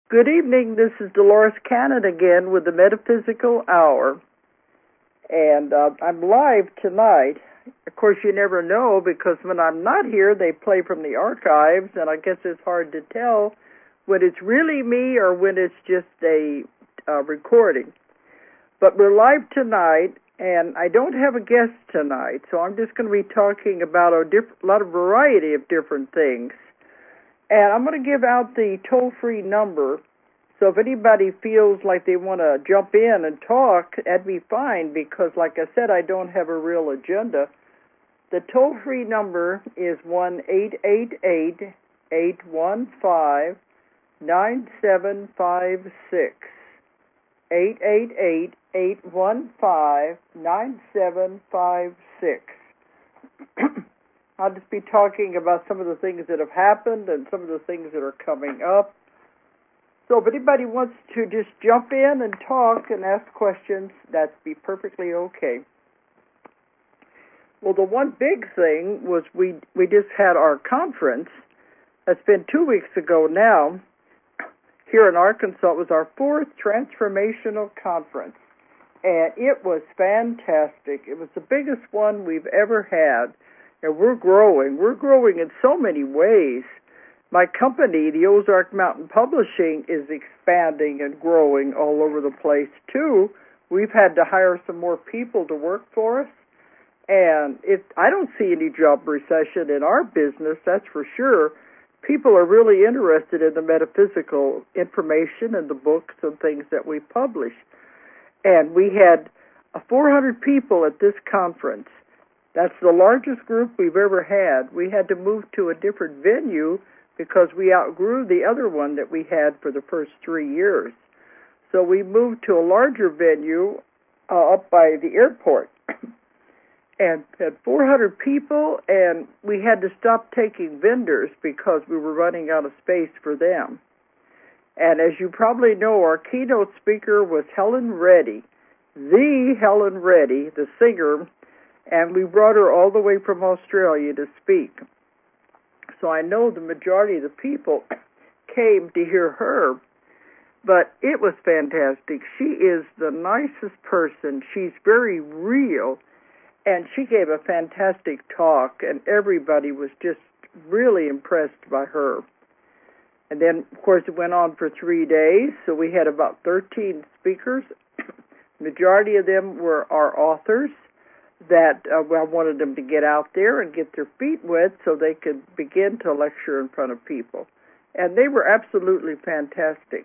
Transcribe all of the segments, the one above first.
Good evening. This is Dolores Cannon again with the Metaphysical Hour. And I'm live tonight. Of course, you never know because when I'm not here, they play from the archives, and I guess it's hard to tell when it's really me or when it's just a recording. But we're live tonight, and I don't have a guest tonight, so I'm just going to be talking about a lot of variety of different things. And I'm going to give out the toll-free number, so if anybody feels like they want to jump in and talk, that'd be fine, because like I said, I don't have a real agenda. The toll-free number is 1-888-815-9756. 888-815-9756. I'll just be talking about some of the things that have happened and some of the things that are coming up. So if anybody wants to just jump in and talk and ask questions, that'd be perfectly okay. Well, the one big thing was we just had our conference. That's been 2 weeks ago now. Here in Arkansas, it was our 4th transformational conference, and it was fantastic. It was the biggest one we've ever had. And we're growing. We're growing in so many ways. My company, the Ozark Mountain Publishing, is expanding and growing all over the place, too. We've had to hire some more people to work for us. And I don't see any job recession in our business, that's for sure. People are really interested in the metaphysical information and the books and things that we publish. And we had 400 people at this conference. That's the largest group we've ever had. We had to move to a different venue because we outgrew the other one that we had for the first 3 years. So we moved to a larger venue up by the airport and had 400 people, and we had to stop taking vendors because we were running out of space for them. And as you probably know, our keynote speaker was Helen Reddy, the Helen Reddy, the singer, and we brought her all the way from Australia to speak. So I know the majority of the people came to hear her, but it was fantastic. She is the nicest person. She's very real, and she gave a fantastic talk, and everybody was just really impressed by her. And then, of course, it went on for 3 days, so we had about 13 speakers. Majority of them were our authors that I wanted them to get out there and get their feet wet so they could begin to lecture in front of people. And they were absolutely fantastic.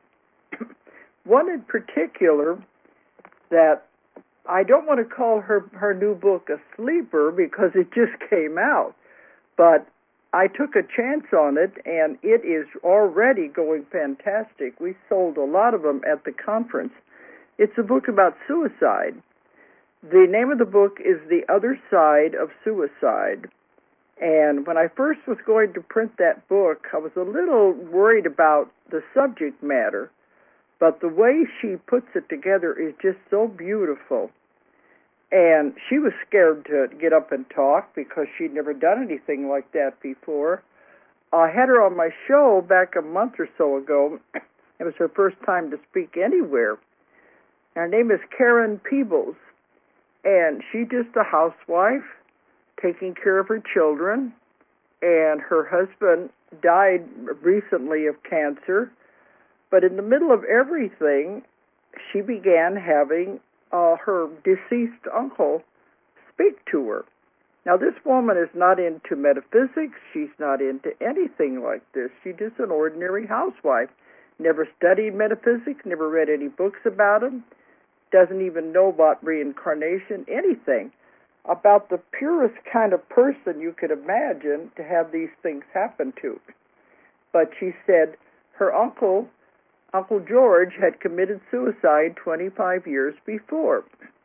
One in particular that I don't want to call her new book a sleeper because it just came out, but I took a chance on it, and it is already going fantastic. We sold a lot of them at the conference. It's a book about suicide. The name of the book is The Other Side of Suicide. And when I first was going to print that book, I was a little worried about the subject matter, but the way she puts it together is just so beautiful. And she was scared to get up and talk because she'd never done anything like that before. I had her on my show back a month or so ago. It was her first time to speak anywhere. Her name is Karen Peebles. And she's just a housewife taking care of her children, and her husband died recently of cancer. But in the middle of everything, she began having her deceased uncle speak to her. Now, this woman is not into metaphysics. She's not into anything like this. She's just an ordinary housewife. Never studied metaphysics, never read any books about them. Doesn't even know about reincarnation, anything. About the purest kind of person you could imagine to have these things happen to. But she said her Uncle George, had committed suicide 25 years before.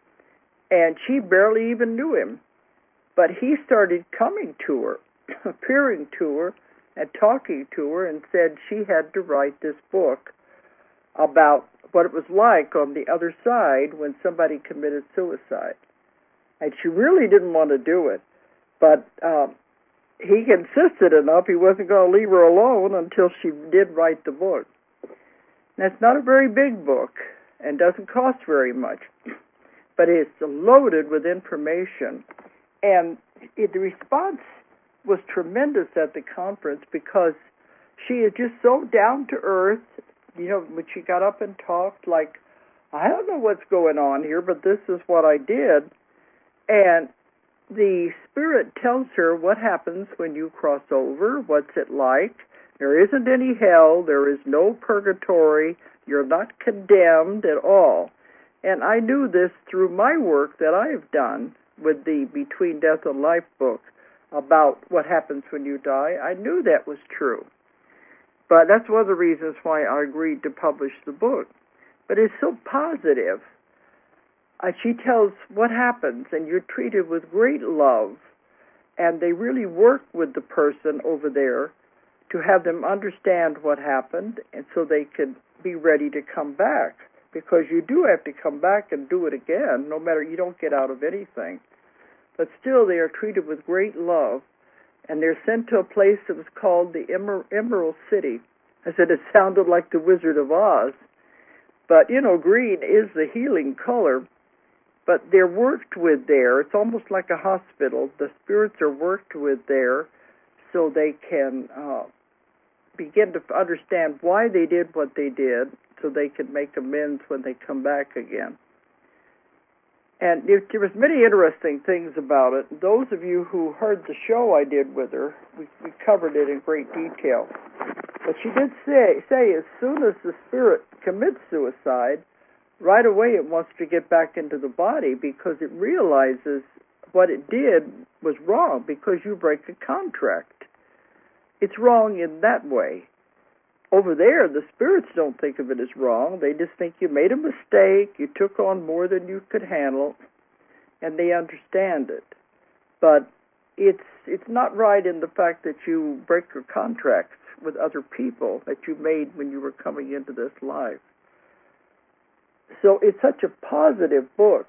And she barely even knew him. But he started coming to her, appearing to her, and talking to her, and said she had to write this book about what it was like on the other side when somebody committed suicide. And she really didn't want to do it, but he insisted enough he wasn't going to leave her alone until she did write the book. That's not a very big book and doesn't cost very much, but it's loaded with information. And the response was tremendous at the conference because she is just so down to earth. When she got up and talked, like, I don't know what's going on here, but this is what I did. And the Spirit tells her what happens when you cross over, what's it like. There isn't any hell. There is no purgatory. You're not condemned at all. And I knew this through my work that I have done with the Between Death and Life book about what happens when you die. I knew that was true. But that's one of the reasons why I agreed to publish the book. But it's so positive. She tells what happens, and you're treated with great love. And they really work with the person over there to have them understand what happened, and so they can be ready to come back. Because you do have to come back and do it again, no matter, you don't get out of anything. But still, they are treated with great love, and they're sent to a place that was called the Emerald City. I said it sounded like the Wizard of Oz. But, green is the healing color. But they're worked with there. It's almost like a hospital. The spirits are worked with there so they can begin to understand why they did what they did, so they can make amends when they come back again. And there was many interesting things about it. Those of you who heard the show I did with her, we covered it in great detail. But she did say as soon as the spirit commits suicide, right away it wants to get back into the body because it realizes what it did was wrong because you break a contract. It's wrong in that way. Over there, the spirits don't think of it as wrong. They just think you made a mistake, you took on more than you could handle, and they understand it. But it's not right in the fact that you break your contracts with other people that you made when you were coming into this life. So it's such a positive book.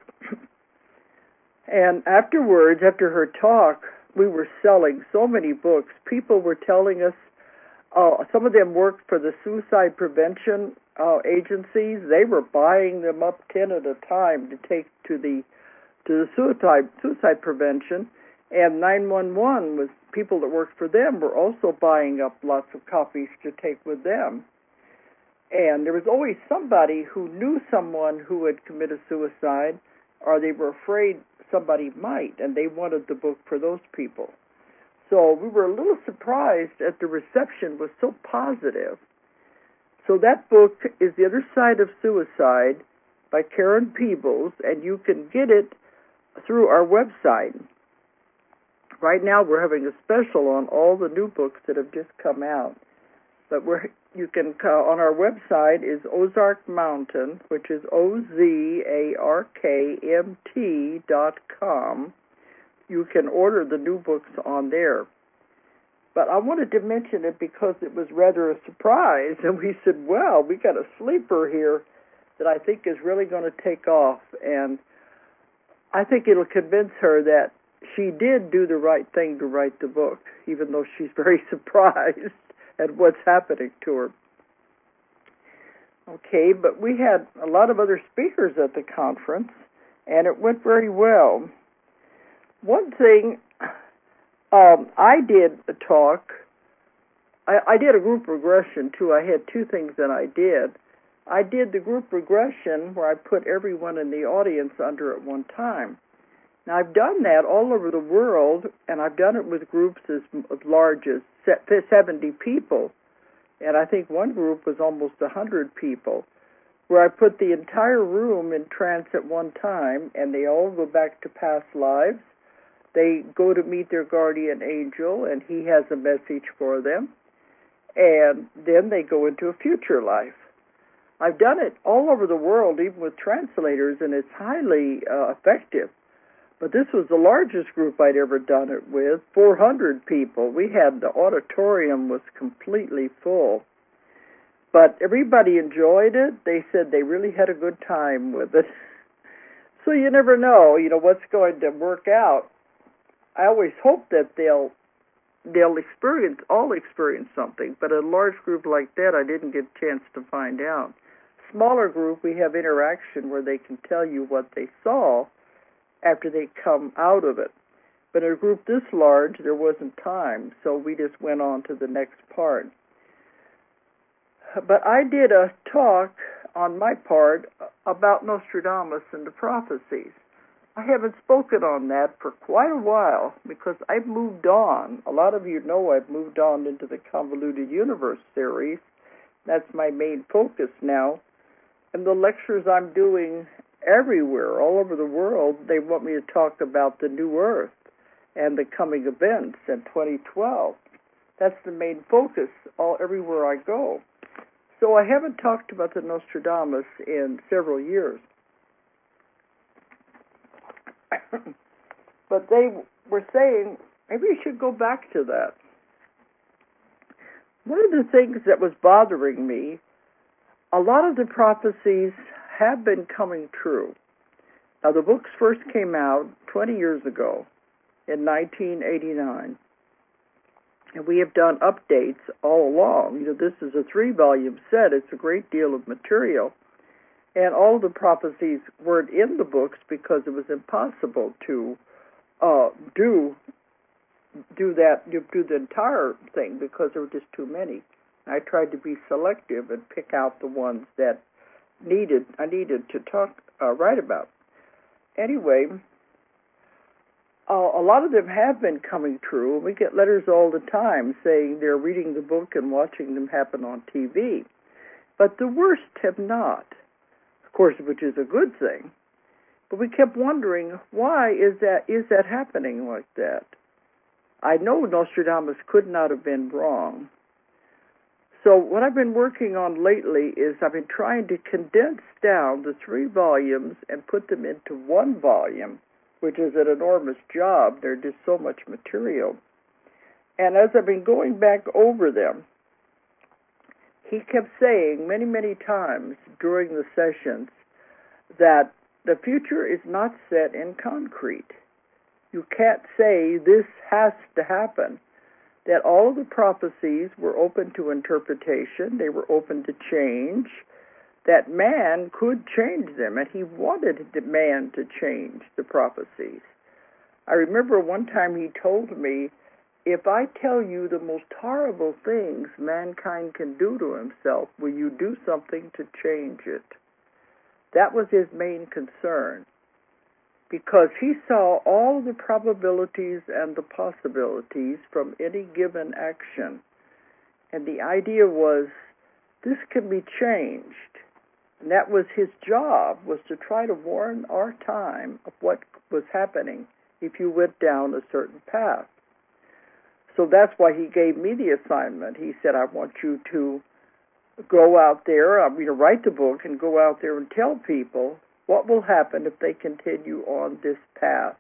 And afterwards, after her talk, we were selling so many books. People were telling us, some of them worked for the suicide prevention agencies. They were buying them up 10 at a time to take to the suicide prevention. And 911 was people that worked for them were also buying up lots of copies to take with them. And there was always somebody who knew someone who had committed suicide, or they were afraid somebody might, and they wanted the book for those people. So we were a little surprised that the reception was so positive. So that book is The Other Side of Suicide by Karen Peebles, and you can get it through our website. Right now we're having a special on all the new books that have just come out. But you can on our website is Ozark Mountain, which is OZARKMT.com. You can order the new books on there. But I wanted to mention it because it was rather a surprise, and we said, well, we got a sleeper here that I think is really going to take off, and I think it'll convince her that she did do the right thing to write the book, even though she's very surprised at what's happening to her. Okay, but we had a lot of other speakers at the conference, and it went very well. One thing, I did a talk. I did a group regression, too. I had two things that I did. I did the group regression where I put everyone in the audience under at one time. Now, I've done that all over the world, and I've done it with groups as large as 70 people. And I think one group was almost 100 people, where I put the entire room in trance at one time, and they all go back to past lives. They go to meet their guardian angel, and he has a message for them. And then they go into a future life. I've done it all over the world, even with translators, and it's highly effective. But this was the largest group I'd ever done it with, 400 people. We had, the auditorium was completely full. But everybody enjoyed it. They said they really had a good time with it. So you never know, what's going to work out. I always hope that they'll they'll all experience something, but a large group like that, I didn't get a chance to find out. Smaller group, we have interaction where they can tell you what they saw after they come out of it. But in a group this large, there wasn't time, so we just went on to the next part. But I did a talk on my part about Nostradamus and the prophecies. I haven't spoken on that for quite a while because I've moved on. A lot of you know I've moved on into the Convoluted Universe series. That's my main focus now. And the lectures I'm doing everywhere, all over the world, they want me to talk about the New Earth and the coming events in 2012. That's the main focus everywhere I go. So I haven't talked about the Nostradamus in several years. But they were saying, maybe you should go back to that. One of the things that was bothering me, a lot of the prophecies have been coming true. Now, the books first came out 20 years ago in 1989. And we have done updates all along. This is a 3-volume set. It's a great deal of material. And all the prophecies weren't in the books because it was impossible to do the entire thing because there were just too many. I tried to be selective and pick out the ones that I needed to write about. Anyway, a lot of them have been coming true. We get letters all the time saying they're reading the book and watching them happen on TV. But the worst have not. Of course, which is a good thing. But we kept wondering, why is that happening like that? I know Nostradamus could not have been wrong. So what I've been working on lately is I've been trying to condense down the 3 volumes and put them into 1 volume, which is an enormous job. There's just so much material. And as I've been going back over them, he kept saying many, many times during the sessions that the future is not set in concrete. You can't say this has to happen. That all of the prophecies were open to interpretation, they were open to change, that man could change them, and he wanted the man to change the prophecies. I remember one time he told me, if I tell you the most horrible things mankind can do to himself, will you do something to change it? That was his main concern, because he saw all the probabilities and the possibilities from any given action. And the idea was, this can be changed. And that was his job, was to try to warn our time of what was happening if you went down a certain path. So that's why he gave me the assignment. He said, I want you to go out there, write the book and go out there and tell people what will happen if they continue on this path.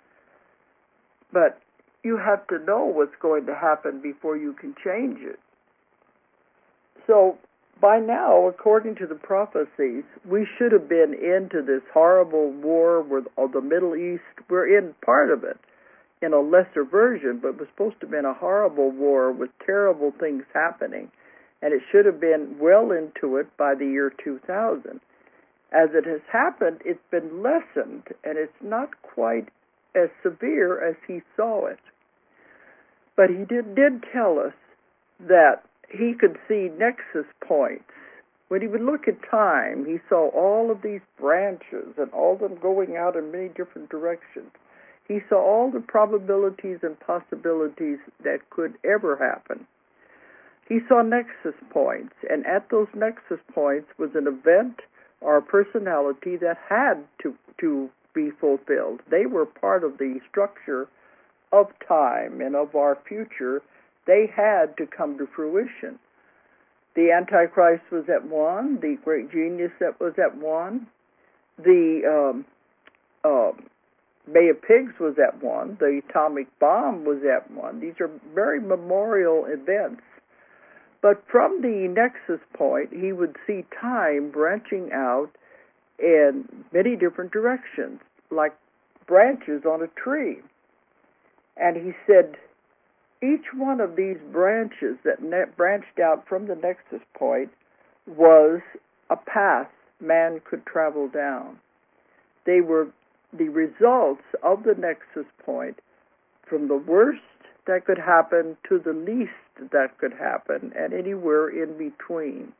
But you have to know what's going to happen before you can change it. So by now, according to the prophecies, we should have been into this horrible war with the Middle East. We're in part of it, in a lesser version, but it was supposed to have been a horrible war with terrible things happening. And it should have been well into it by the year 2000. As it has happened, it's been lessened, and it's not quite as severe as he saw it. But he did tell us that he could see nexus points. When he would look at time, he saw all of these branches and all of them going out in many different directions. He saw all the probabilities and possibilities that could ever happen. He saw nexus points, and at those nexus points was an event or a personality that had to be fulfilled. They were part of the structure of time and of our future. They had to come to fruition. The Antichrist was at 1, the great genius that was at 1, the Bay of Pigs was at 1, the atomic bomb was at 1. These are very memorial events. But from the nexus point, he would see time branching out in many different directions, like branches on a tree. And he said, each one of these branches that branched out from the nexus point was a path man could travel down. They were the results of the nexus point, from the worst that could happen to the least that could happen, and anywhere in between.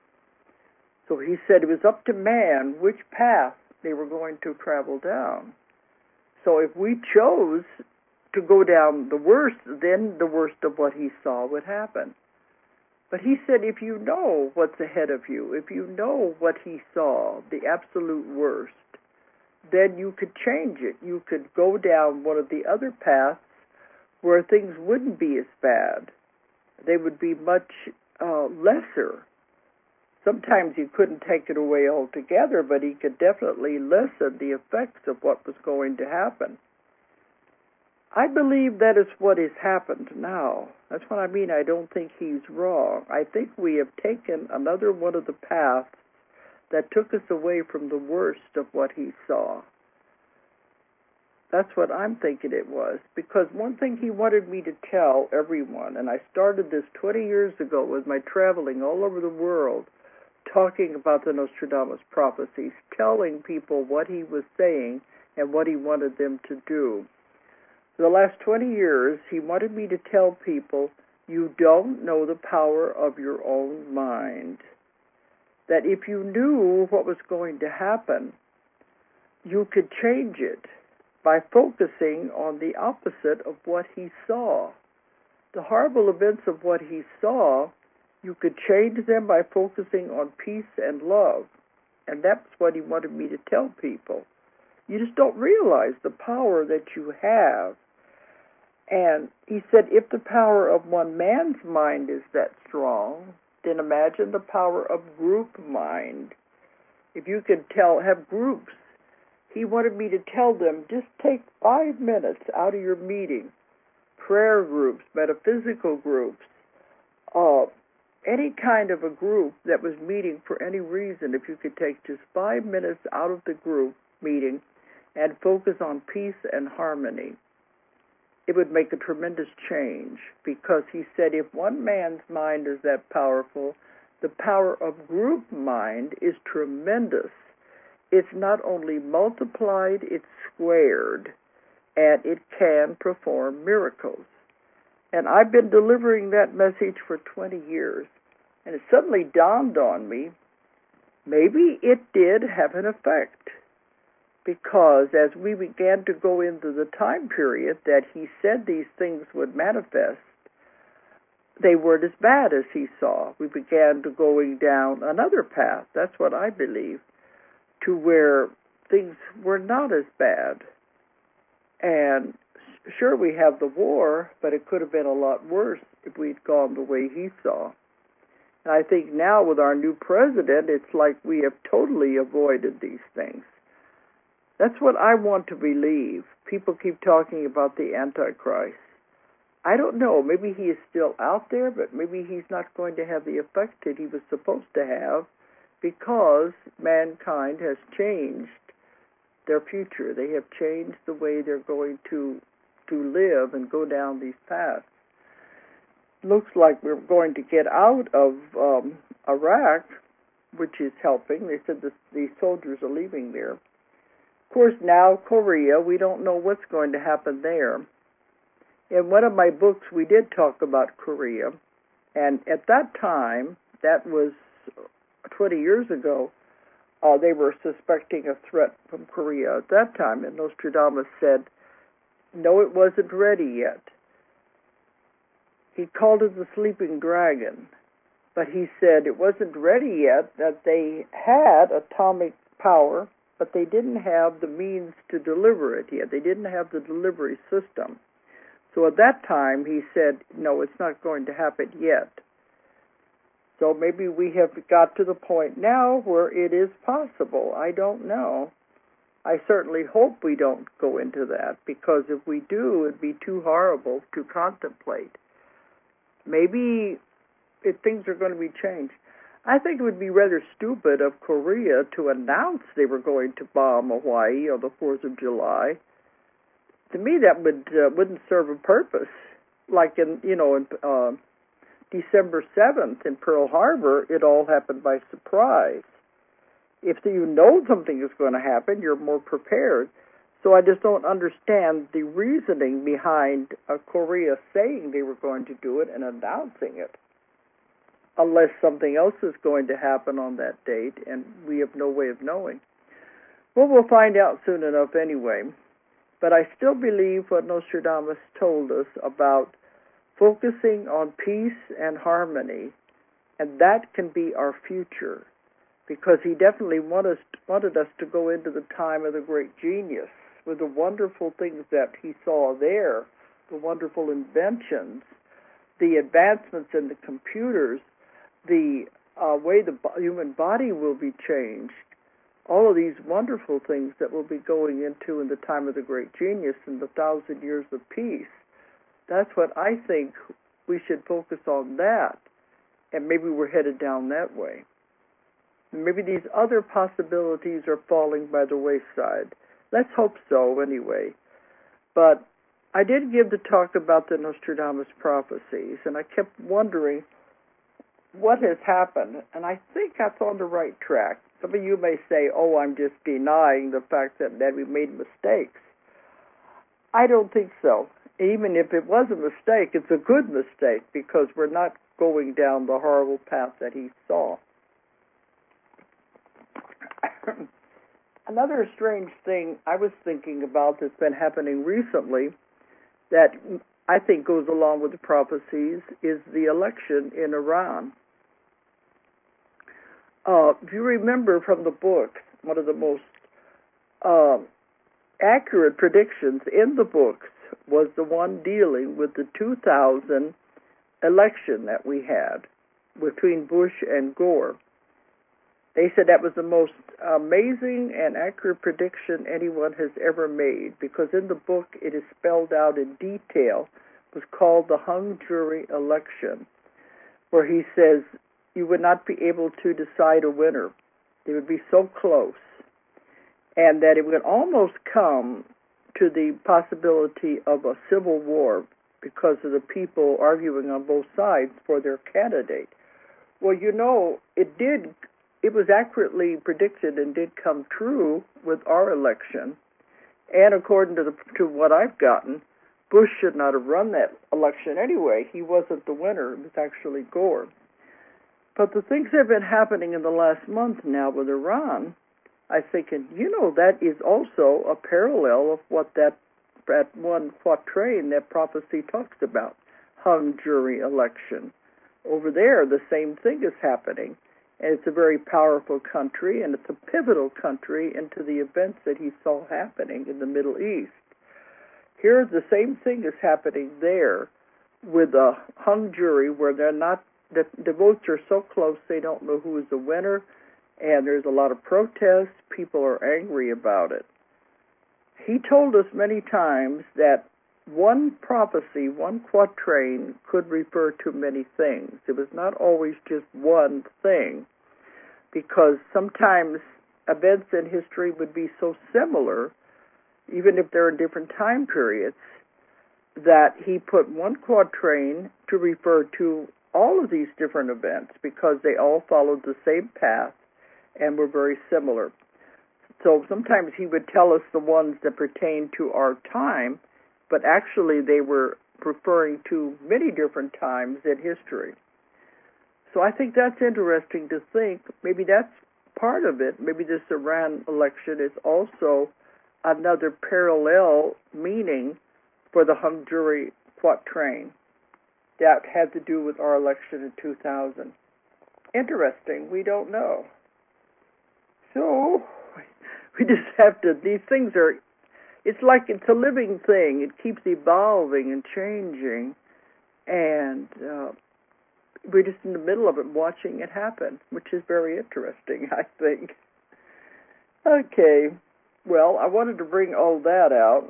So he said it was up to man which path they were going to travel down. So if we chose to go down the worst, then the worst of what he saw would happen. But he said if you know what's ahead of you, if you know what he saw, the absolute worst, then you could change it. You could go down one of the other paths where things wouldn't be as bad. They would be much lesser. Sometimes he couldn't take it away altogether, but he could definitely lessen the effects of what was going to happen. I believe that is what has happened now. That's what I mean. I don't think he's wrong. I think we have taken another one of the paths that took us away from the worst of what he saw. That's what I'm thinking it was. Because one thing he wanted me to tell everyone, and I started this 20 years ago with my traveling all over the world, talking about the Nostradamus prophecies, telling people what he was saying and what he wanted them to do. For the last 20 years, he wanted me to tell people, you don't know the power of your own mind. That if you knew what was going to happen, you could change it by focusing on the opposite of what he saw. The horrible events of what he saw, you could change them by focusing on peace and love. And that's what he wanted me to tell people. You just don't realize the power that you have. And he said, if the power of one man's mind is that strong, then imagine the power of group mind. If you could have groups, he wanted me to tell them, just take 5 minutes out of your meeting, prayer groups, metaphysical groups, any kind of a group that was meeting for any reason, if you could take just 5 minutes out of the group meeting and focus on peace and harmony, it would make a tremendous change, because he said if one man's mind is that powerful, the power of group mind is tremendous. It's not only multiplied, it's squared, and it can perform miracles. And I've been delivering that message for 20 years, and it suddenly dawned on me, maybe it did have an effect. Because as we began to go into the time period that he said these things would manifest, they weren't as bad as he saw. We began to going down another path, that's what I believe, to where things were not as bad. And sure, we have the war, but it could have been a lot worse if we'd gone the way he saw. And I think now with our new president, it's like we have totally avoided these things. That's what I want to believe. People keep talking about the Antichrist. I don't know. Maybe he is still out there, but maybe he's not going to have the effect that he was supposed to have, because mankind has changed their future. They have changed the way they're going to live and go down these paths. Looks like we're going to get out of Iraq, which is helping. They said the soldiers are leaving there. Of course, now Korea, we don't know what's going to happen there. In one of my books, we did talk about Korea, and at that time, that was 20 years ago, they were suspecting a threat from Korea at that time, and Nostradamus said, no, it wasn't ready yet. He called it the sleeping dragon, but he said it wasn't ready yet, that they had atomic power, but they didn't have the means to deliver it yet. They didn't have the delivery system. So at that time, he said, no, it's not going to happen yet. So maybe we have got to the point now where it is possible. I don't know. I certainly hope we don't go into that, because if we do, it'd be too horrible to contemplate. Maybe things are going to be changed. I think it would be rather stupid of Korea to announce they were going to bomb Hawaii on the 4th of July. To me, that wouldn't serve a purpose. like in December 7th in Pearl Harbor, it all happened by surprise. If you know something is going to happen, you're more prepared. So I just don't understand the reasoning behind Korea saying they were going to do it and announcing it, unless something else is going to happen on that date, and we have no way of knowing. Well, we'll find out soon enough anyway. But I still believe what Nostradamus told us about focusing on peace and harmony, and that can be our future, because he definitely wanted us to go into the time of the great genius with the wonderful things that he saw there, the wonderful inventions, the advancements in the computers, the way the human body will be changed, all of these wonderful things that we'll be going into in the time of the great genius and the 1,000 years of peace. That's what I think we should focus on, that, and maybe we're headed down that way. Maybe these other possibilities are falling by the wayside. Let's hope so, anyway. But I did give the talk about the Nostradamus prophecies, and I kept wondering what has happened, and I think that's on the right track. Some of you may say, oh, I'm just denying the fact that we made mistakes. I don't think so. Even if it was a mistake, it's a good mistake, because we're not going down the horrible path that he saw. Another strange thing I was thinking about that's been happening recently that I think goes along with the prophecies is the election in Iran. If you remember from the book, one of the most accurate predictions in the books was the one dealing with the 2000 election that we had between Bush and Gore. They said that was the most amazing and accurate prediction anyone has ever made, because in the book it is spelled out in detail. It was called the hung jury election, where he says you would not be able to decide a winner. It would be so close, and that it would almost come to the possibility of a civil war because of the people arguing on both sides for their candidate. Well, it was accurately predicted and did come true with our election. And according to what I've gotten, Bush should not have run that election anyway. He wasn't the winner. It was actually Gore. But the things that have been happening in the last month now with Iran, I think, and that is also a parallel of what that one quatrain, that prophecy talks about, hung jury election. Over there, the same thing is happening. And it's a very powerful country, and it's a pivotal country into the events that he saw happening in the Middle East. Here, the same thing is happening there with a hung jury where the votes are so close they don't know who is the winner, and there's a lot of protests. People are angry about it. He told us many times that one prophecy, one quatrain, could refer to many things. It was not always just one thing, because sometimes events in history would be so similar, even if they're in different time periods, that he put one quatrain to refer to all of these different events, because they all followed the same path and were very similar. So sometimes he would tell us the ones that pertain to our time, but actually they were referring to many different times in history. So I think that's interesting to think. Maybe that's part of it. Maybe this Iran election is also another parallel meaning for the hung jury quatrain that had to do with our election in 2000. Interesting. We don't know. So we just have to, these things are, it's like it's a living thing. It keeps evolving and changing, and we're just in the middle of it watching it happen, which is very interesting, I think. Okay, well, I wanted to bring all that out.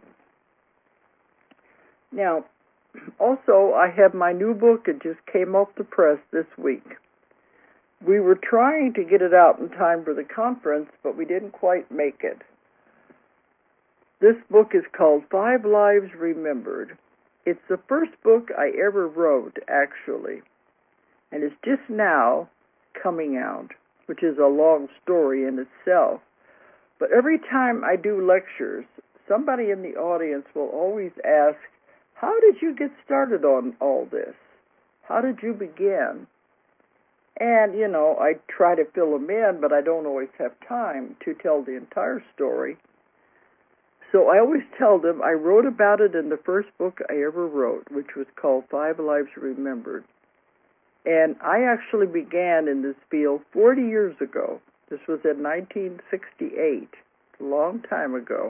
Now, also, I have my new book. It just came off the press this week. We were trying to get it out in time for the conference, but we didn't quite make it. This book is called 5 Lives Remembered, It's the first book I ever wrote, actually, and it's just now coming out, which is a long story in itself. But every time I do lectures, somebody in the audience will always ask, how did you get started on all this? How did you begin? And, I try to fill them in, but I don't always have time to tell the entire story. So I always tell them I wrote about it in the first book I ever wrote, which was called 5 Lives Remembered. And I actually began in this field 40 years ago. This was in 1968, a long time ago.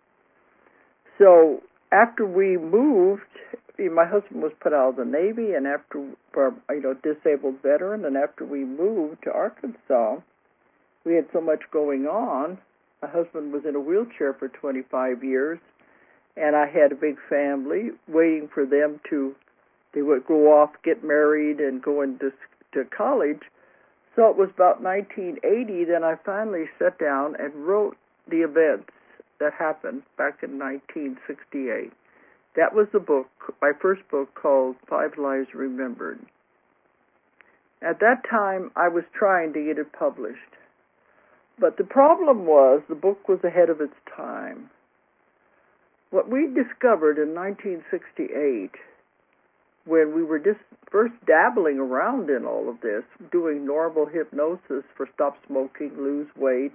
So after we moved, my husband was put out of the Navy, and after, disabled veteran, and after we moved to Arkansas, we had so much going on. My husband was in a wheelchair for 25 years, and I had a big family waiting for them they would go off, get married, and go into college. So it was about 1980, then I finally sat down and wrote the events that happened back in 1968. That was the book, my first book, called 5 Lives Remembered. At that time, I was trying to get it published. But the problem was the book was ahead of its time. What we discovered in 1968, when we were just first dabbling around in all of this, doing normal hypnosis for stop smoking, lose weight,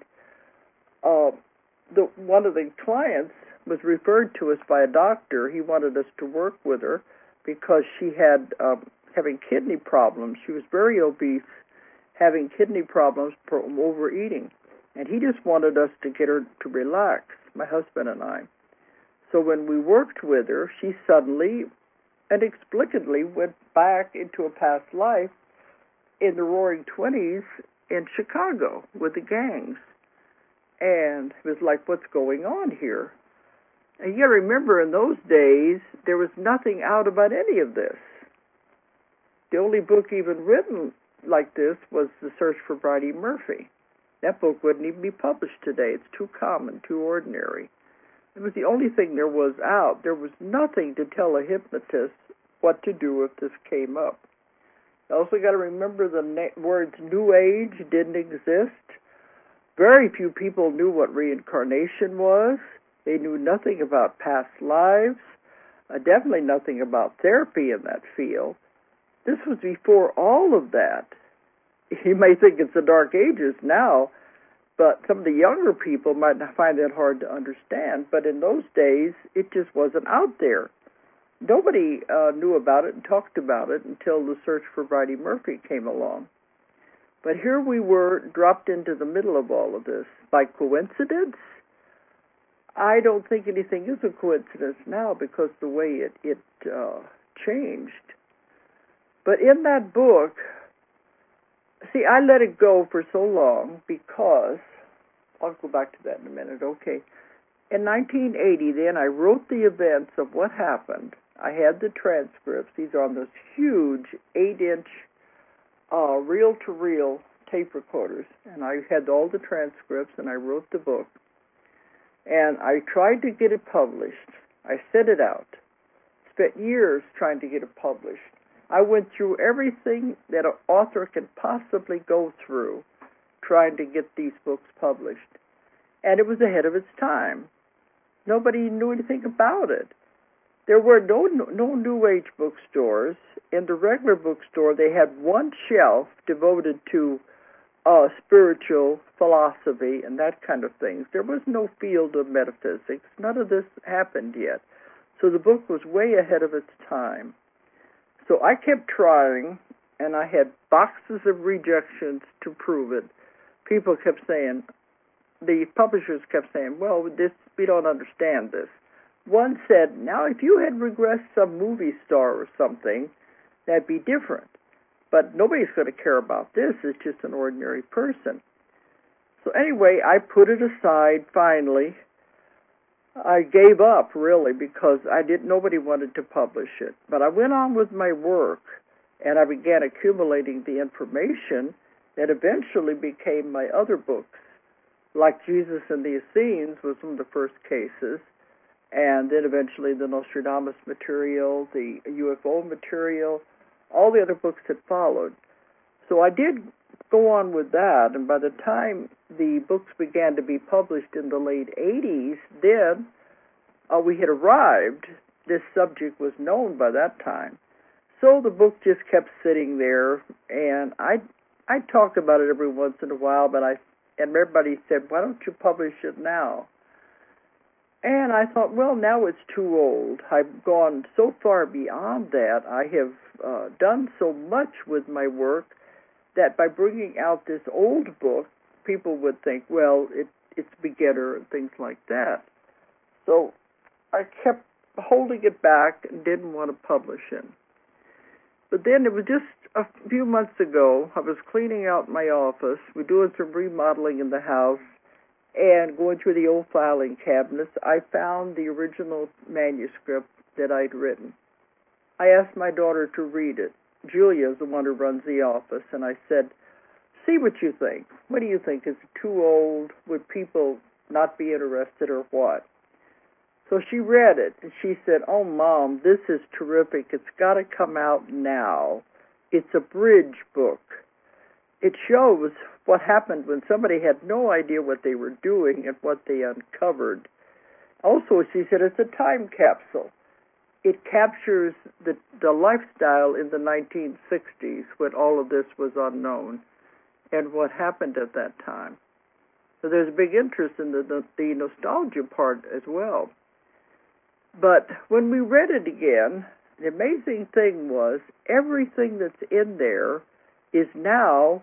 one of the clients was referred to us by a doctor. He wanted us to work with her because she had having kidney problems. She was very obese, having kidney problems from overeating. And he just wanted us to get her to relax, my husband and I. So when we worked with her, she suddenly, inexplicably, went back into a past life in the Roaring '20s in Chicago with the gangs. And it was like, what's going on here? And you got to remember, in those days, there was nothing out about any of this. The only book even written like this was The Search for Bridey Murphy. That book wouldn't even be published today. It's too common, too ordinary. It was the only thing there was out. There was nothing to tell a hypnotist what to do if this came up. You also got to remember the words New Age didn't exist. Very few people knew what reincarnation was. They knew nothing about past lives, definitely nothing about therapy in that field. This was before all of that. You may think it's the Dark Ages now, but some of the younger people might not find that hard to understand. But in those days, it just wasn't out there. Nobody knew about it and talked about it until The Search for Bridey Murphy came along. But here we were, dropped into the middle of all of this. By coincidence? I don't think anything is a coincidence now because the way it changed. But in that book, see, I let it go for so long because, I'll go back to that in a minute, okay. In 1980, then, I wrote the events of what happened. I had the transcripts. These are on those huge 8-inch reel-to-reel tape recorders. And I had all the transcripts, and I wrote the book. And I tried to get it published. I sent it out. Spent years trying to get it published. I went through everything that an author can possibly go through trying to get these books published. And it was ahead of its time. Nobody knew anything about it. There were no New Age bookstores. In the regular bookstore, they had one shelf devoted to spiritual philosophy and that kind of things. There was no field of metaphysics. None of this happened yet. So the book was way ahead of its time. So I kept trying, and I had boxes of rejections to prove it. People kept saying, the publishers kept saying, well, we don't understand this. One said, now if you had regressed some movie star or something, that'd be different. But nobody's going to care about this. It's just an ordinary person. So anyway, I put it aside finally. I gave up, really, because nobody wanted to publish it. But I went on with my work, and I began accumulating the information that eventually became my other books. Like Jesus and the Essenes was one of the first cases. and then eventually the Nostradamus material, the UFO material, all the other books that followed. So I did go on with that, and by the time the books began to be published in the late 80s, then we had arrived. This subject was known by that time. So the book just kept sitting there, and I talked about it every once in a while, and everybody said, why don't you publish it now? And I thought, well, now it's too old. I've gone so far beyond that. I have done so much with my work that by bringing out this old book, people would think, well, it's beginner and things like that. So I kept holding it back and didn't want to publish it. But then it was just a few months ago, I was cleaning out my office. We're doing some remodeling in the house, and going through the old filing cabinets, I found the original manuscript that I'd written. I asked my daughter to read it. Julia is the one who runs the office, and I said, see what you think. What do you think? Is it too old? Would people not be interested or what? So she read it, and she said, oh, Mom, this is terrific. It's got to come out now. It's a bridge book. It shows what happened when somebody had no idea what they were doing and what they uncovered. Also, she said, it's a time capsule. It captures the lifestyle in the 1960s when all of this was unknown and what happened at that time. So there's a big interest in the nostalgia part as well. But when we read it again, the amazing thing was everything that's in there is now,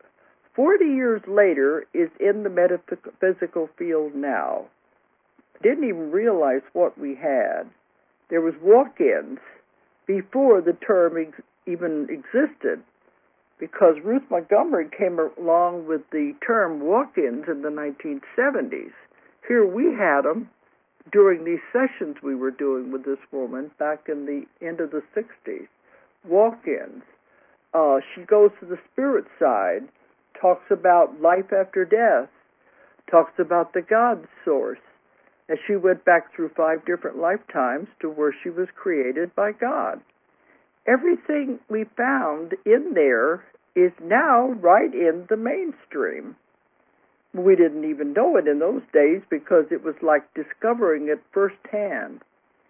40 years later, is in the metaphysical field now. Didn't even realize what we had. There was walk-ins before the term even existed, because Ruth Montgomery came along with the term walk-ins in the 1970s. Here we had them during these sessions we were doing with this woman back in the end of the 60s. Walk-ins. She goes to the spirit side, talks about life after death, talks about the God source, as she went back through 5 different lifetimes to where she was created by God. Everything we found in there is now right in the mainstream. We didn't even know it in those days because it was like discovering it firsthand.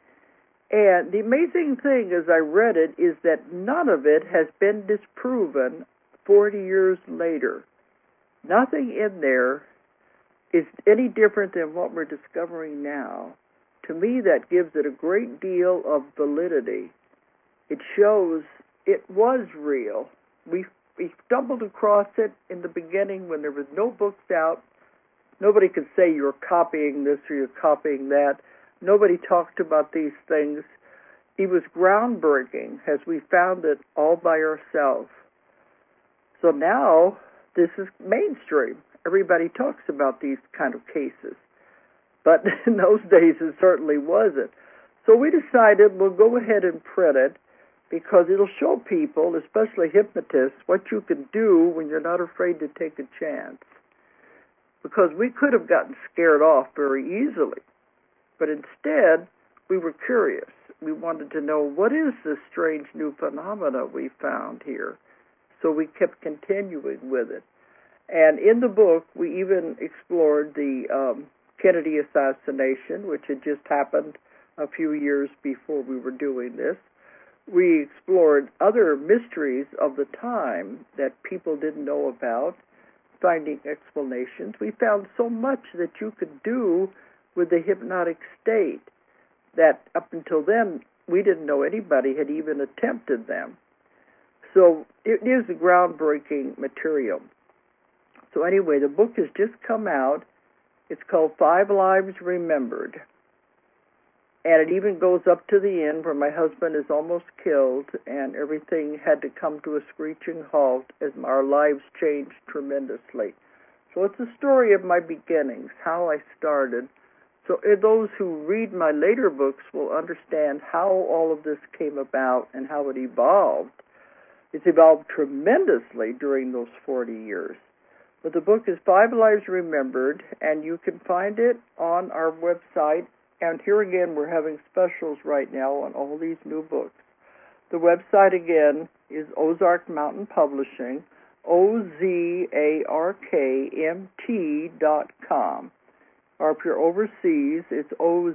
And the amazing thing as I read it is that none of it has been disproven 40 years later. Nothing in there is any different than what we're discovering now. To me, that gives it a great deal of validity. It shows it was real. We stumbled across it in the beginning when there was no books out. Nobody could say you're copying this or you're copying that. Nobody talked about these things. It was groundbreaking as we found it all by ourselves. So now this is mainstream. Everybody talks about these kind of cases. But in those days it certainly wasn't. So we decided we'll go ahead and print it because it'll show people, especially hypnotists, what you can do when you're not afraid to take a chance. Because we could have gotten scared off very easily. But instead, we were curious. We wanted to know, what is this strange new phenomena we found here? So we kept continuing with it. And in the book, we even explored the Kennedy assassination, which had just happened a few years before we were doing this. We explored other mysteries of the time that people didn't know about, finding explanations. We found so much that you could do with the hypnotic state that up until then, we didn't know anybody had even attempted them. So it is a groundbreaking material. So anyway, the book has just come out. It's called 5 Lives Remembered. And it even goes up to the end where my husband is almost killed and everything had to come to a screeching halt as our lives changed tremendously. So it's a story of my beginnings, how I started. So those who read my later books will understand how all of this came about and how it evolved. It's evolved tremendously during those 40 years. But the book is 5 Lives Remembered, and you can find it on our website, And here again, we're having specials right now on all these new books. The website again is Ozark Mountain Publishing, OZARKMT.com. Or if you're overseas, it's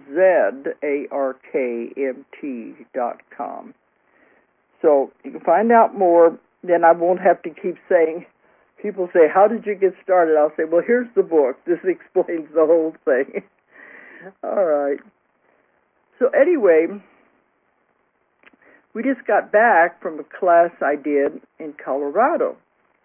OZARKMT.com. So you can find out more. Then I won't have to keep saying, people say, how did you get started? I'll say, well, here's the book. This explains the whole thing. All right. So anyway, we just got back from a class I did in Colorado.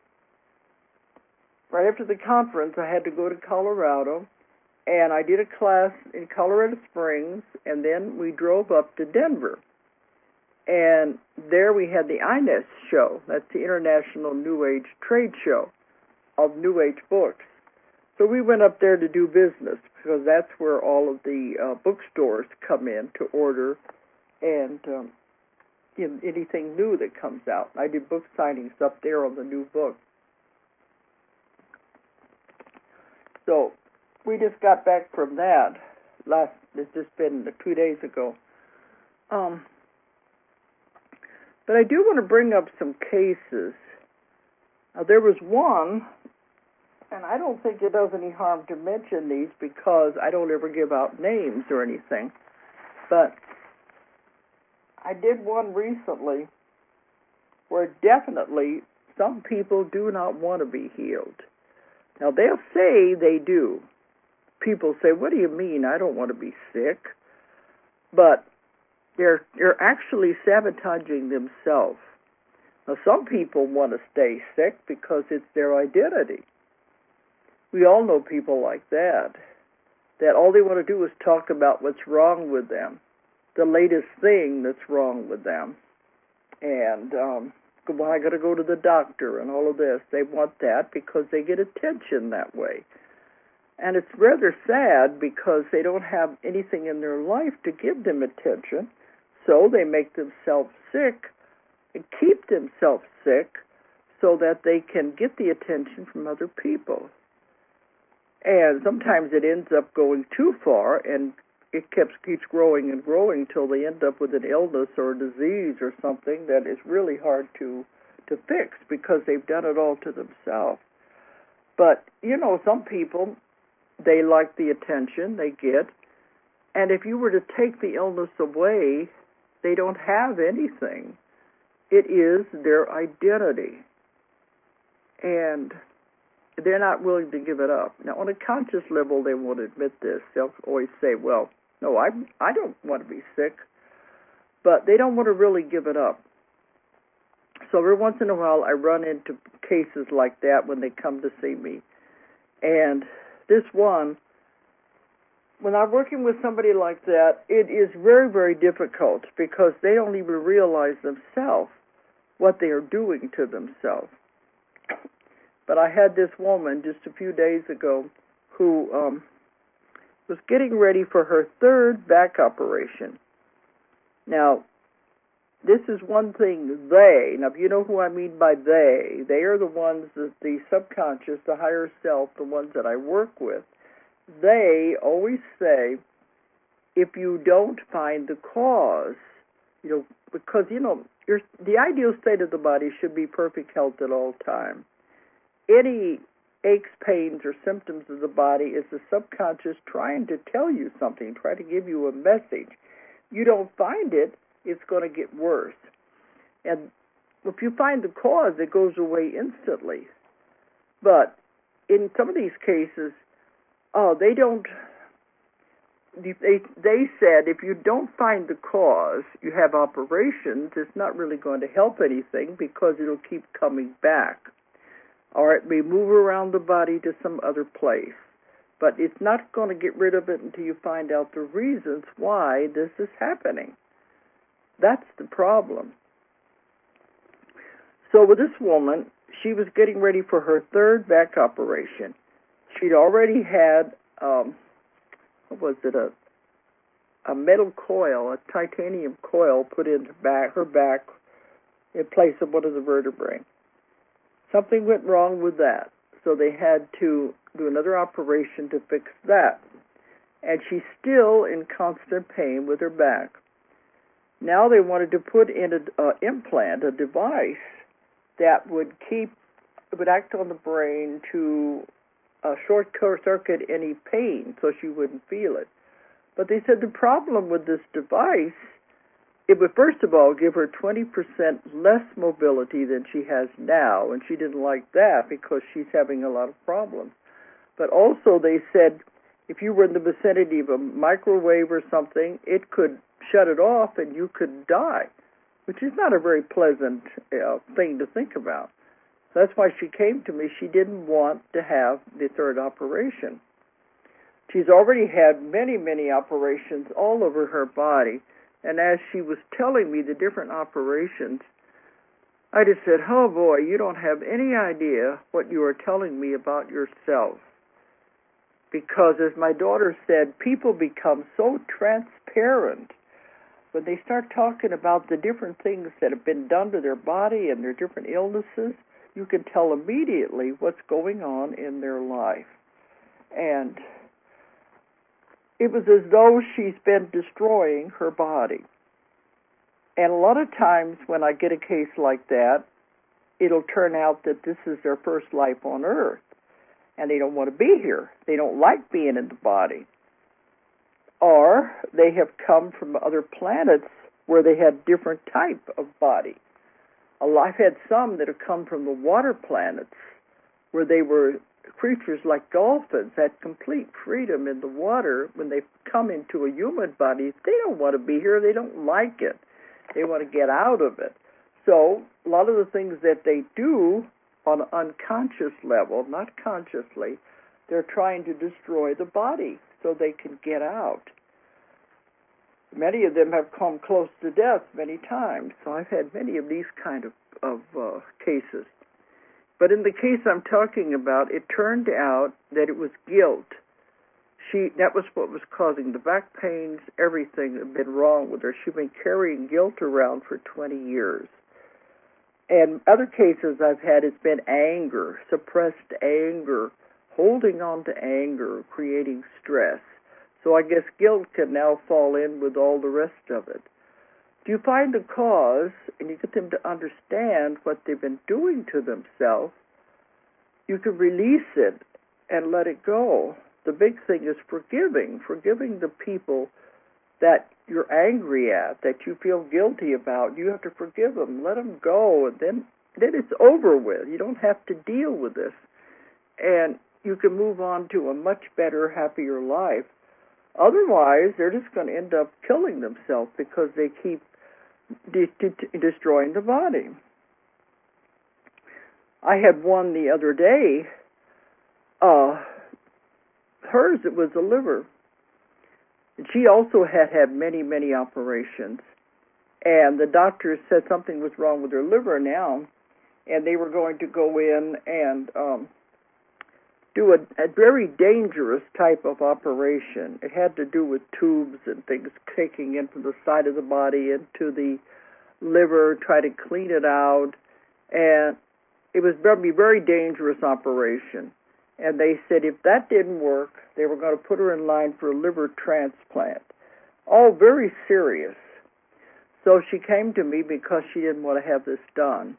Right after the conference, I had to go to Colorado, and I did a class in Colorado Springs, and then we drove up to Denver. And there we had the INES show. That's the International New Age Trade Show of New Age books. So we went up there to do business because that's where all of the bookstores come in to order and anything new that comes out. I did book signings up there on the new book. So we just got back from that. It's just been 2 days ago. But I do want to bring up some cases. There was one, and I don't think it does any harm to mention these because I don't ever give out names or anything. But I did one recently where definitely some people do not want to be healed. Now, they'll say they do. People say, what do you mean? I don't want to be sick. But they're actually sabotaging themselves. Now, some people want to stay sick because it's their identity. We all know people like that all they want to do is talk about what's wrong with them, the latest thing that's wrong with them. And, well, I got to go to the doctor and all of this. They want that because they get attention that way. And it's rather sad because they don't have anything in their life to give them attention, so they make themselves sick and keep themselves sick so that they can get the attention from other people. And sometimes it ends up going too far, and it keeps growing and growing until they end up with an illness or a disease or something that is really hard to fix because they've done it all to themselves. But, some people, they like the attention they get, and if you were to take the illness away, they don't have anything. It is their identity. And they're not willing to give it up. Now, on a conscious level, they won't admit this. They'll always say, well, no, I don't want to be sick. But they don't want to really give it up. So every once in a while, I run into cases like that when they come to see me. And this one, when I'm working with somebody like that, it is very, very difficult because they don't even realize themselves what they are doing to themselves. But I had this woman just a few days ago who was getting ready for her third back operation. Now, this is one thing now if you know who I mean by they are the ones that the subconscious, the higher self, the ones that I work with, they always say, if you don't find the cause, because, the ideal state of the body should be perfect health at all time. Any aches, pains, or symptoms of the body is the subconscious trying to tell you something, trying to give you a message. You don't find it, it's going to get worse. And if you find the cause, it goes away instantly. But in some of these cases, they said if you don't find the cause, you have operations, it's not really going to help anything because it'll keep coming back. Or it may move around the body to some other place. But it's not going to get rid of it until you find out the reasons why this is happening. That's the problem. So with this woman, she was getting ready for her third back operation. She'd already had, a metal coil, a titanium coil put in her back in place of one of the vertebrae. Something went wrong with that, so they had to do another operation to fix that. and she's still in constant pain with her back. Now they wanted to put in an implant, a device that would act on the brain to short circuit any pain so she wouldn't feel it. But they said the problem with this device, it would first of all give her 20% less mobility than she has now, and she didn't like that because she's having a lot of problems. But also they said if you were in the vicinity of a microwave or something, it could shut it off and you could die, which is not a very pleasant thing to think about. So that's why she came to me. She didn't want to have the third operation. She's already had many, many operations all over her body, and as she was telling me the different operations, I just said, oh boy, you don't have any idea what you are telling me about yourself. Because as my daughter said, people become so transparent when they start talking about the different things that have been done to their body and their different illnesses. You can tell immediately what's going on in their life. And it was as though she's been destroying her body. And a lot of times when I get a case like that, it'll turn out that this is their first life on Earth, and they don't want to be here. They don't like being in the body. Or they have come from other planets where they had different type of body. I've had some that have come from the water planets where they were creatures like dolphins, had complete freedom in the water. When they come into a human body, they don't want to be here. They don't like it. They want to get out of it. So a lot of the things that they do on an unconscious level, not consciously, they're trying to destroy the body so they can get out. Many of them have come close to death many times, so I've had many of these kind of cases. But in the case I'm talking about, it turned out that it was guilt. That was what was causing the back pains, everything that had been wrong with her. She'd been carrying guilt around for 20 years. And other cases I've had, it's been anger, suppressed anger, holding on to anger, creating stress. So I guess guilt can now fall in with all the rest of it. If you find the cause and you get them to understand what they've been doing to themselves, you can release it and let it go. The big thing is forgiving the people that you're angry at, that you feel guilty about. You have to forgive them, let them go, and then it's over with. You don't have to deal with this. And you can move on to a much better, happier life. Otherwise, they're just going to end up killing themselves because they keep destroying the body. I had one the other day. Hers, it was the liver. And she also had many, many operations. And the doctors said something was wrong with her liver now, and they were going to go in and do a very dangerous type of operation. It had to do with tubes and things taking in from the side of the body into the liver, try to clean it out. And it was going to be a very dangerous operation. And they said if that didn't work, they were going to put her in line for a liver transplant. All very serious. So she came to me because she didn't want to have this done.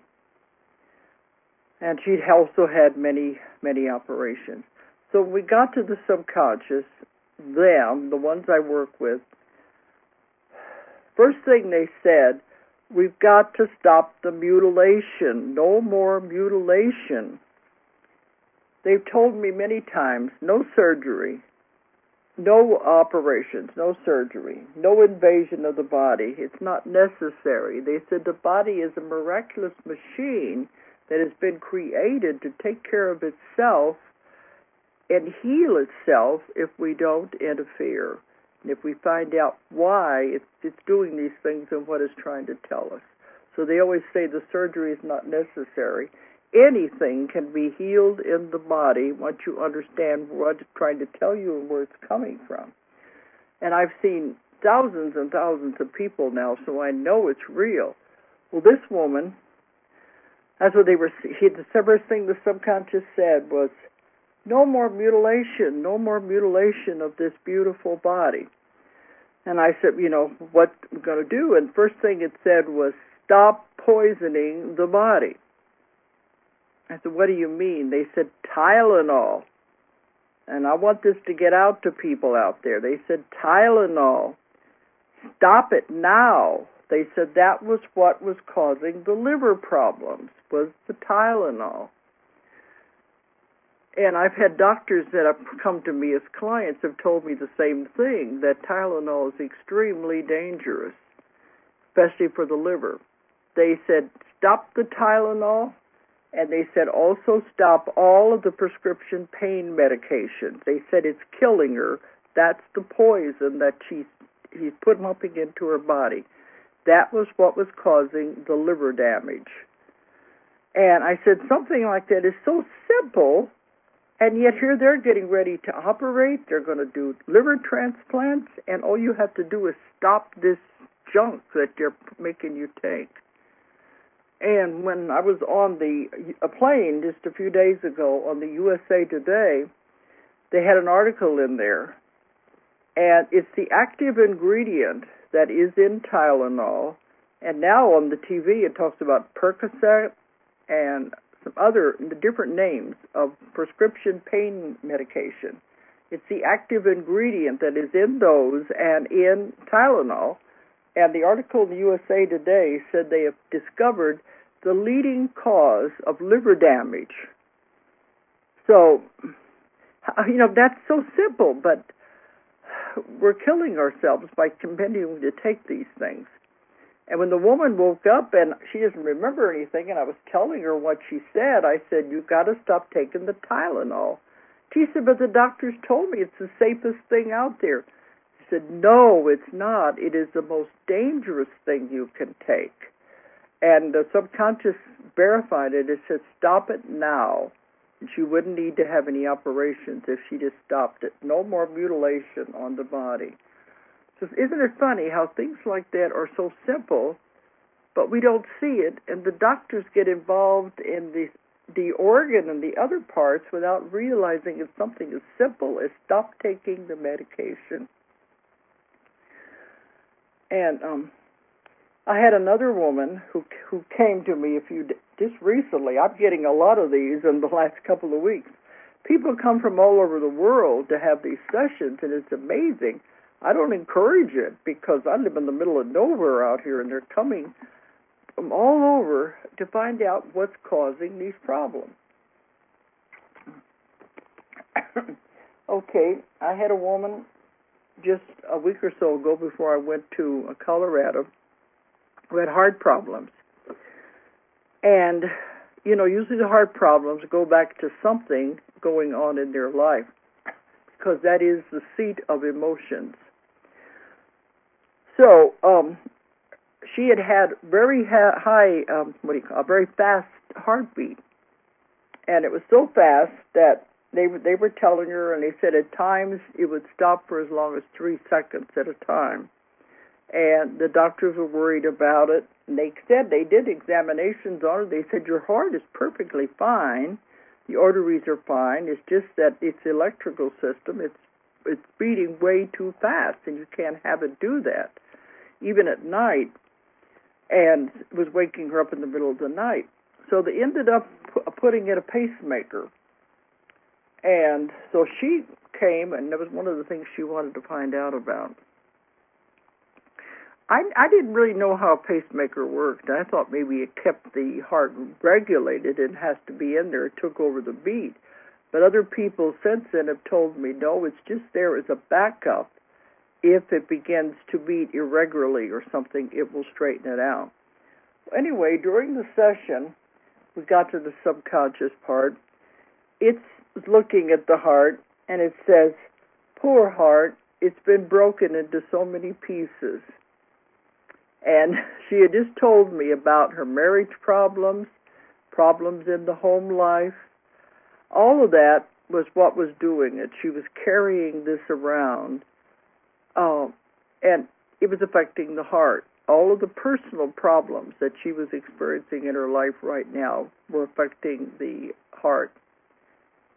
And she'd also had many, many operations. So when we got to the subconscious, them, the ones I work with, first thing they said, we've got to stop the mutilation. No more mutilation. They've told me many times, no surgery, no operations, no surgery, no invasion of the body. It's not necessary. They said the body is a miraculous machine that has been created to take care of itself and heal itself if we don't interfere, and if we find out why it's doing these things and what it's trying to tell us. So they always say the surgery is not necessary. Anything can be healed in the body once you understand what it's trying to tell you and where it's coming from. And I've seen thousands and thousands of people now, so I know it's real. Well, this woman, that's what they were. The first thing the subconscious said was, no more mutilation of this beautiful body. And I said, what we're going to do? And first thing it said was, stop poisoning the body. I said, what do you mean? They said, Tylenol. And I want this to get out to people out there. They said, Tylenol. Stop it now. They said that was what was causing the liver problems, was the Tylenol. And I've had doctors that have come to me as clients have told me the same thing, that Tylenol is extremely dangerous, especially for the liver. They said, stop the Tylenol, and they said also stop all of the prescription pain medications. They said it's killing her. That's the poison that he's pumping into her body. That was what was causing the liver damage. And I said, something like that is so simple, and yet here they're getting ready to operate. They're going to do liver transplants, and all you have to do is stop this junk that they're making you take. And when I was on a plane just a few days ago on the USA Today, they had an article in there, and it's the active ingredient that is in Tylenol. And now on the TV it talks about Percocet and some other different names of prescription pain medication. It's the active ingredient that is in those and in Tylenol. And the article in the USA Today said they have discovered the leading cause of liver damage. So, that's so simple, but we're killing ourselves by continuing to take these things. And when the woman woke up and she doesn't remember anything, and I was telling her what she said, I said, you've got to stop taking the Tylenol. She said, but the doctors told me it's the safest thing out there. I said, no, it's not. It is the most dangerous thing you can take. And the subconscious verified it. It said, stop it now. And she wouldn't need to have any operations if she just stopped it. No more mutilation on the body. So isn't it funny how things like that are so simple, but we don't see it, and the doctors get involved in the organ and the other parts without realizing it's something as simple as stop taking the medication. And I had another woman who came to me just recently. I'm getting a lot of these in the last couple of weeks. People come from all over the world to have these sessions, and it's amazing. I don't encourage it because I live in the middle of nowhere out here, and they're coming from all over to find out what's causing these problems. Okay, I had a woman just a week or so ago before I went to Colorado who had heart problems. And, usually the heart problems go back to something going on in their life because that is the seat of emotions. So she had very high, a very fast heartbeat. And it was so fast that they were telling her, and they said at times it would stop for as long as 3 seconds at a time. And the doctors were worried about it. And they said they did examinations on her. They said, your heart is perfectly fine. The arteries are fine. It's just that its electrical system, it's beating way too fast, and you can't have it do that, even at night. And it was waking her up in the middle of the night. So they ended up putting in a pacemaker. And so she came, and that was one of the things she wanted to find out about. I didn't really know how a pacemaker worked. I thought maybe it kept the heart regulated and has to be in there. It took over the beat. But other people since then have told me, no, it's just there as a backup. If it begins to beat irregularly or something, it will straighten it out. Anyway, during the session, we got to the subconscious part. It's looking at the heart, and it says, poor heart, it's been broken into so many pieces. And she had just told me about her marriage problems in the home life. All of that was what was doing it. She was carrying this around, and it was affecting the heart. All of the personal problems that she was experiencing in her life right now were affecting the heart.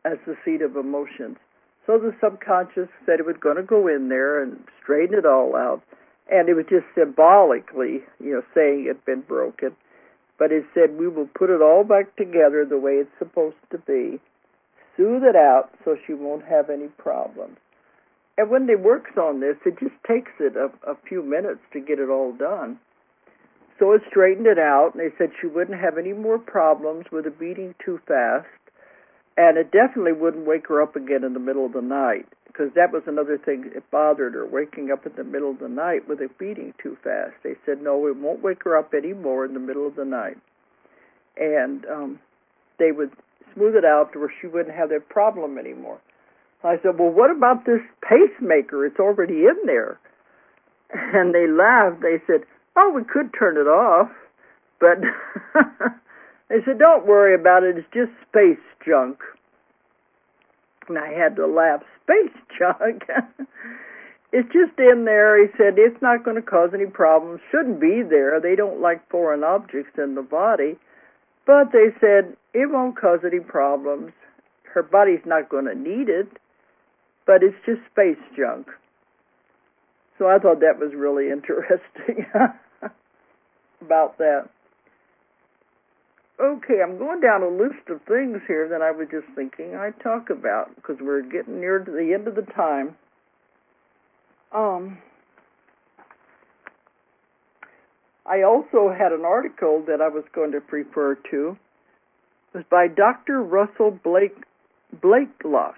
as the seat of emotions. So the subconscious said it was going to go in there and straighten it all out. And it was just symbolically, saying it had been broken. But it said, we will put it all back together the way it's supposed to be, soothe it out so she won't have any problems. And when they works on this, it just takes it a few minutes to get it all done. So it straightened it out, and they said she wouldn't have any more problems with it beating too fast, and it definitely wouldn't wake her up again in the middle of the night, because that was another thing that bothered her, waking up in the middle of the night with it beating too fast. They said, no, it won't wake her up anymore in the middle of the night. And they would smooth it out to where she wouldn't have that problem anymore. I said, well, what about this pacemaker? It's already in there. And they laughed. They said, oh, we could turn it off. But they said, don't worry about it. It's just space junk. And I had to laugh. Space junk? It's just in there. He said, it's not going to cause any problems. Shouldn't be there. They don't like foreign objects in the body. But they said, it won't cause any problems. Her body's not going to need it. But it's just space junk. So I thought that was really interesting about that. Okay, I'm going down a list of things here that I was just thinking I'd talk about because we're getting near to the end of the time. I also had an article that I was going to refer to. It was by Dr. Russell Blaylock.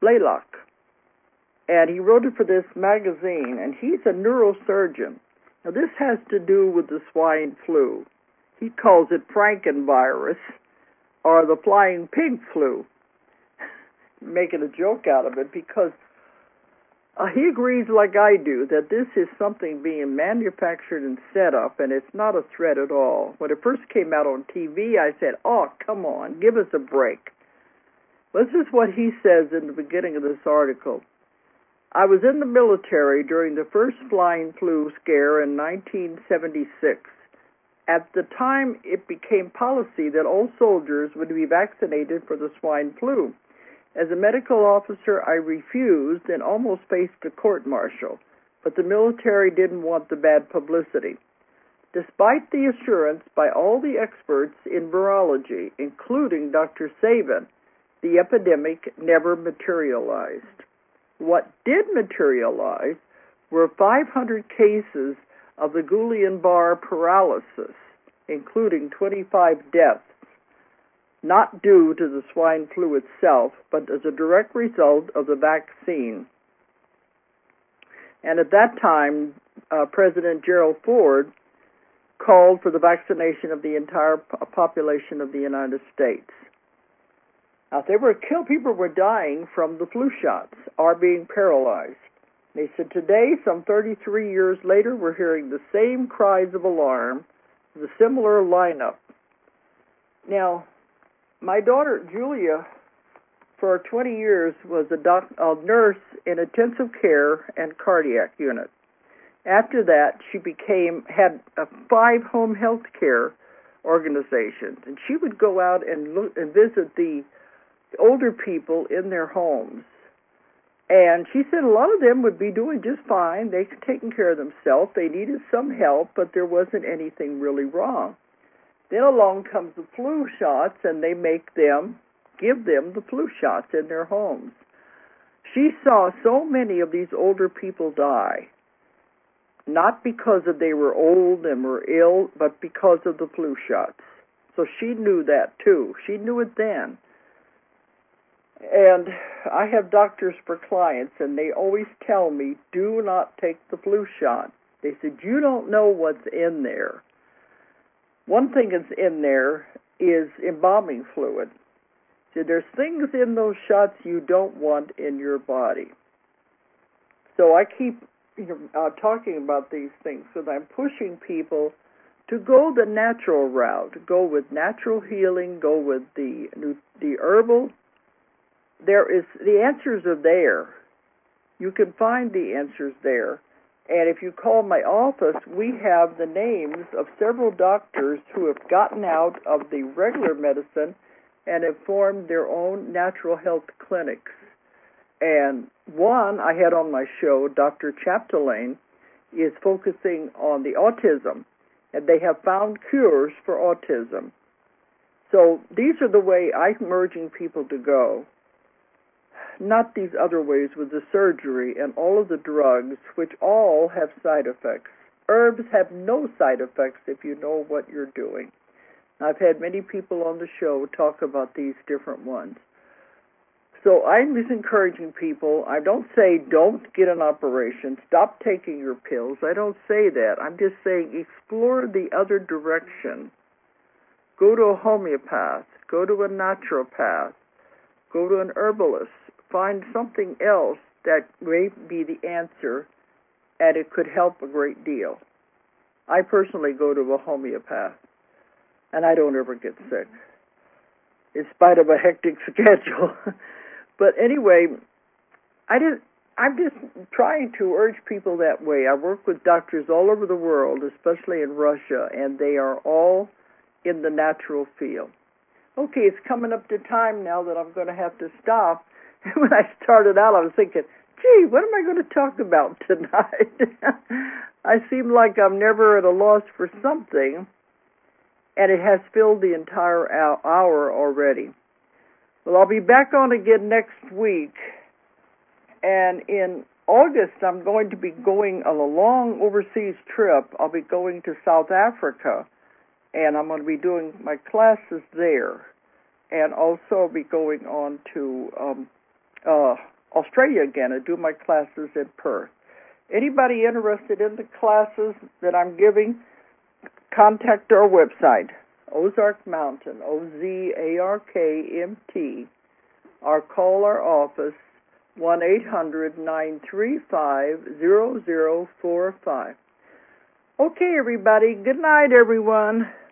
And he wrote it for this magazine, and he's a neurosurgeon. Now, this has to do with the swine flu. He calls it Frankenvirus, or the flying pig flu, making a joke out of it, because he agrees, like I do, that this is something being manufactured and set up, and it's not a threat at all. When it first came out on TV, I said, oh, come on, give us a break. This is what he says in the beginning of this article. I was in the military during the first flying flu scare in 1976. At the time, it became policy that all soldiers would be vaccinated for the swine flu. As a medical officer, I refused and almost faced a court-martial, but the military didn't want the bad publicity. Despite the assurance by all the experts in virology, including Dr. Sabin, the epidemic never materialized. What did materialize were 500 cases of the Guillain-Barré paralysis, including 25 deaths, not due to the swine flu itself, but as a direct result of the vaccine. And at that time, President Gerald Ford called for the vaccination of the entire population of the United States. Now, people were dying from the flu shots or being paralyzed. They said today, some 33 years later, we're hearing the same cries of alarm, the similar lineup. Now, my daughter, Julia, for 20 years was a nurse in intensive care and cardiac unit. After that, she had 5 home health care organizations, and she would go out and visit the older people in their homes. And she said a lot of them would be doing just fine. They could take care of themselves. They needed some help, but there wasn't anything really wrong. Then along comes the flu shots, and they give them the flu shots in their homes. She saw so many of these older people die, not because they were old and were ill, but because of the flu shots. So she knew that too. She knew it then. And I have doctors for clients, and they always tell me, do not take the flu shot. They said, you don't know what's in there. One thing that's in there is embalming fluid. So there's things in those shots you don't want in your body. So I keep talking about these things because I'm pushing people to go the natural route, go with natural healing, go with the herbal. The answers are there. You can find the answers there. And if you call my office, we have the names of several doctors who have gotten out of the regular medicine and have formed their own natural health clinics. And one I had on my show, Dr. Chapdelaine, is focusing on the autism, and they have found cures for autism. So these are the way I'm urging people to go, not these other ways with the surgery and all of the drugs, which all have side effects. Herbs have no side effects if you know what you're doing. I've had many people on the show talk about these different ones. So I'm just encouraging people. I don't say don't get an operation, stop taking your pills. I don't say that. I'm just saying explore the other direction. Go to a homeopath, go to a naturopath, go to an herbalist, find something else that may be the answer, and it could help a great deal. I personally go to a homeopath, and I don't ever get sick, in spite of a hectic schedule. But anyway, I'm just trying to urge people that way. I work with doctors all over the world, especially in Russia, and they are all in the natural field. Okay, it's coming up to time now that I'm going to have to stop. When I started out, I was thinking, gee, what am I going to talk about tonight? I seem like I'm never at a loss for something, and it has filled the entire hour already. Well, I'll be back on again next week, and in August, I'm going to be going on a long overseas trip. I'll be going to South Africa, and I'm going to be doing my classes there, and also be going on to Australia again and do my classes in Perth. Anybody interested in the classes that I'm giving, contact our website, Ozark Mountain, OZARKMT, or call our office, 1-800-935-0045. Okay, everybody. Good night, everyone.